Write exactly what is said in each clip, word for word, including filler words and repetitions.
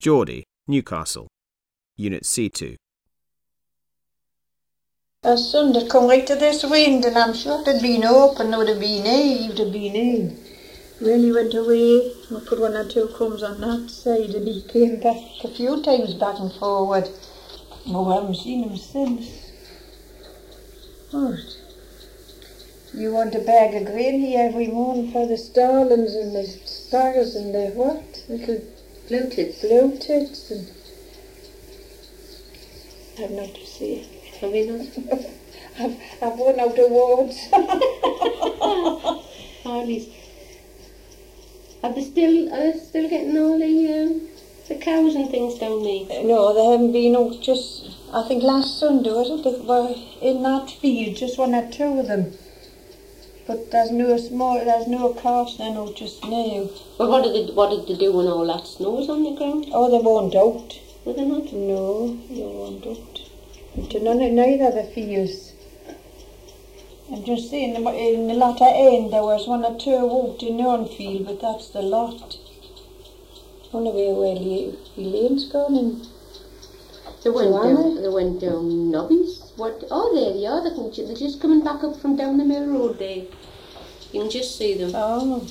Geordie, Newcastle. Unit C two. As soon as come right to this wind, and I'm sure it had been open, it would have been heaved, have been in. Really went away. I put one or two crumbs on that side, and he came back a few times back and forward. Oh, I haven't seen him since. What? You want a bag of grain here every morning for the starlings and the stars and the what? Little blue tits. Blue tits and I've not to say. Have you not? I've, I've won out awards. Hardly. Are they still, are they still getting all the, um, the cows and things down there? No, they haven't been out just, I think last Sunday, was it? They were in that field, just one or two of them. But there's no small, there's no calves now, no, just now. But what did they, what did they do when all that snow was on the ground? Oh, they weren't out. Were they not? No, they weren't out. To none, neither of the fields. I'm just saying, in the latter end there was one or two out in one field, but that's the lot. Only way where Elaine's gone and they went Joanna. down. They went down Nobby's. What? Oh, there they are. They can, they're just coming back up from down the mill road there. You can just see them. Oh.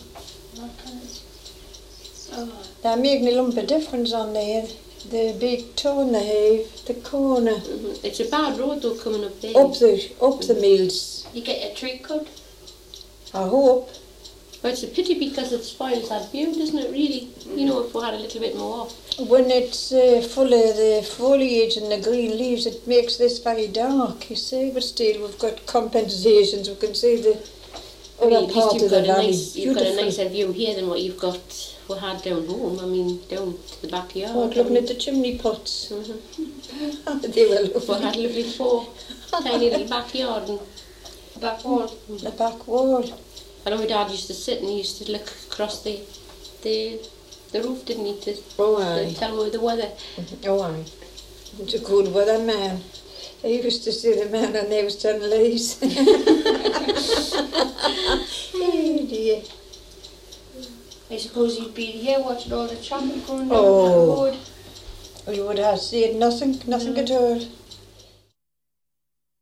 Oh. They're making a lump of difference on there. The big turn they have, the corner. Mm-hmm. It's a bad road though coming up there. Up the up the mills. You get a tree cut. I hope. But it's a pity because it spoils that view, doesn't it? Really, you know, if we had a little bit more. When it's uh, full of the foliage and the green leaves, it makes this very dark. You see, but still we've got compensations. We can see the I mean, other at part least of you've the got a valley. nice, you've Beautiful. got a nicer view here than what you've got. We had down home. I mean, down to the backyard. Oh, looking at the chimney pots. Mm-hmm. They were lovely. We had a lovely four tiny little backyard and back wall. The back wall. I know my dad used to sit and he used to look across the the the roof, didn't he, to, Oh, to aye. tell the weather. Oh, aye. It's a good weather man. I used to see the man and they was telling lies. Oh dear. I suppose you'd be here watching all the traffic going down Oh. that road. You would have seen nothing, nothing No. at all.